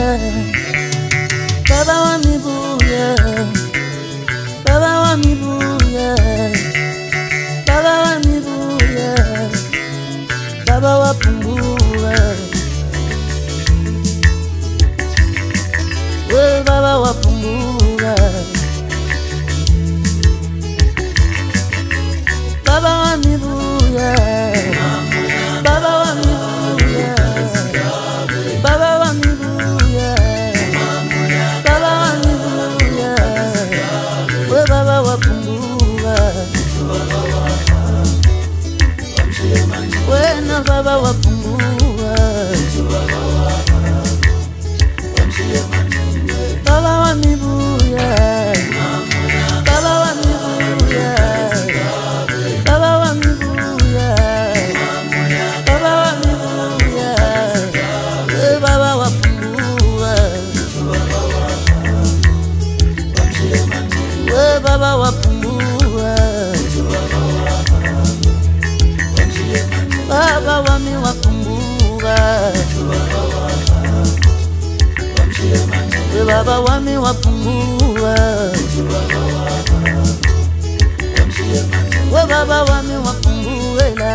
Baba wami buya, Baba wami buya, Baba wami buya, Baba wapungua, we Baba wapungua, Baba wami buya, Baba wami buya, Baba wami buya, Baba wami buya, we Baba wapungua, we na Baba wapungua, Baba wami buya, Baba wami buya, Baba wami buya, Baba wami buya, we Baba wapungua, we Baba wapungua, Baba wami wapungua, we Baba wami wapungua, we Baba wami wapunguela,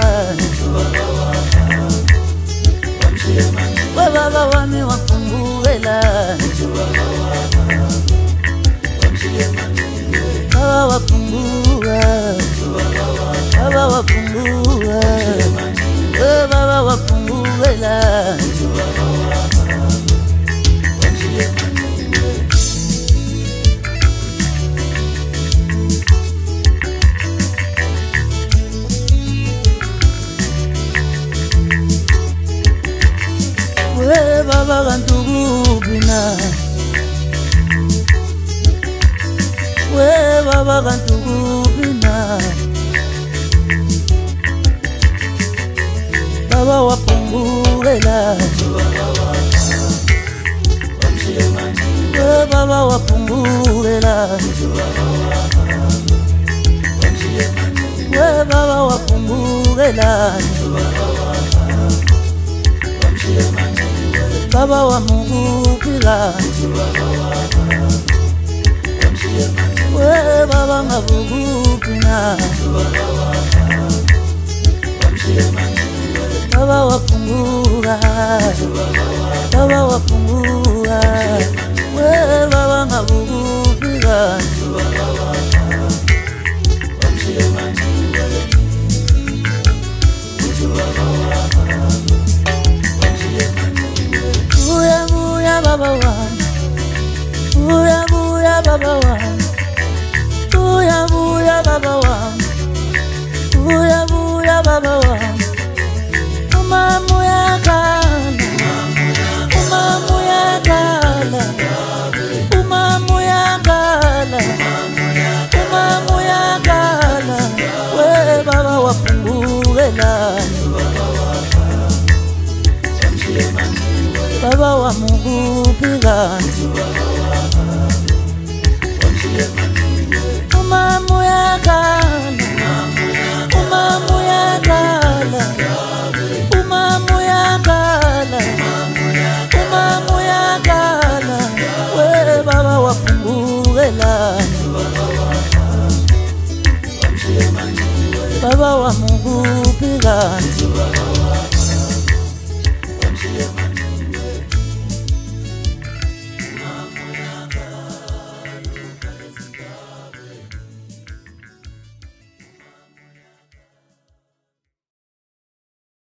we Baba wami wapunguela, Baba wapungua, Baba wapungua, we Baba wapunguela, we Baba kantugubina, we Baba kantugubina, Baba wapunguela, we Baba wapunguela, we Baba wapunguela, Baba wa Mungu pila, we Baba ngabugu pina, Baba wapungua, Baba wapungua, we Baba ngabugu pila, buya buya Baba wami, buya buya Baba wami, buya buya Baba wami, buya buya Baba wami, umamu ya kala, umamu ya kala, umamu ya kala, umamu ya kala, we Baba wapunguela, Baba wa Mungu pigani, umamu ya kala, umamu ya kala, umamu ya kala, umamu ya kala, we Baba wapunguela, Baba wa Mungu pigani.